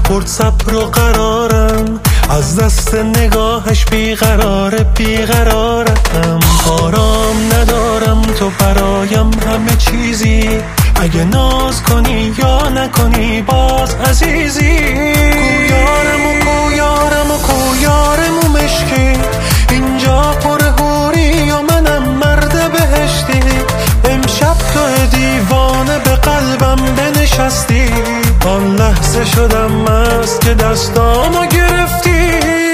برد صبر و قرارم، از دست نگاهش بیقرارم. آرام ندارم، تو برایم همه چیزی، اگه ناز کنی یا نکنی باز عزیزی. کویارم و مشکی، اینجا پر حوری و منم مرد بهشتی. امشب تو دیوانه به قلبم بنشستی، آن لحظه شدم مست که دستامو گرفتی.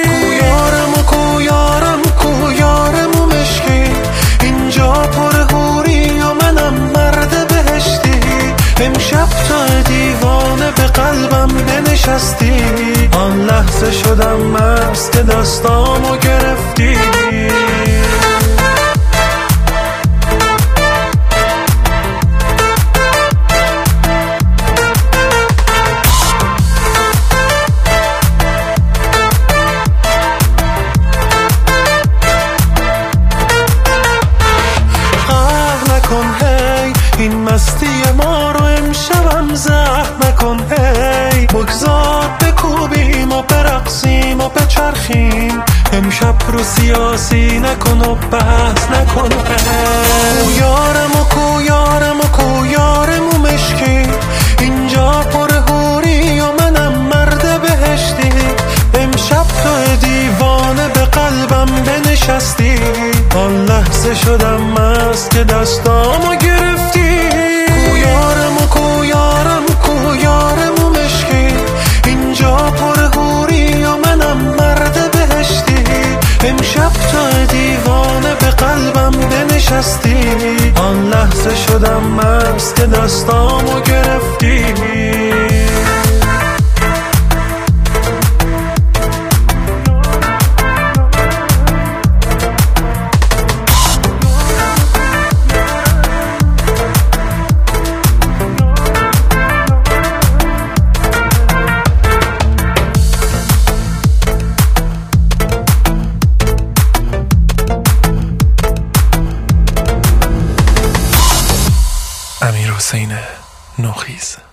کویارم و مشکی، اینجا پر حوری و منم مرد بهشتی. امشب تو دیوانه به قلبم بنشستی، آن لحظه شدم مست که دستامو گرفتی. این مستی ما رو امشبم زهر نکن، هی بگذار بکوبیم و برقصیم و بچرخیم. امشب رو سیاسی نکن و بحث نکن. کویارم و مشکی، اینجا پر حوری و منم مرد بهشتی. امشب تو دیوانه به قلبم بنشستی، آن لحظه شدم مست که دستامو گرفتی. کویارم و مشکی، اینجا پر حوری و منم مرد بهشتی. امشب تو دیوانه به قلبم بنشستی، آن لحظه شدم مست که دستامو گرفتی. امیرحسین نوخیز.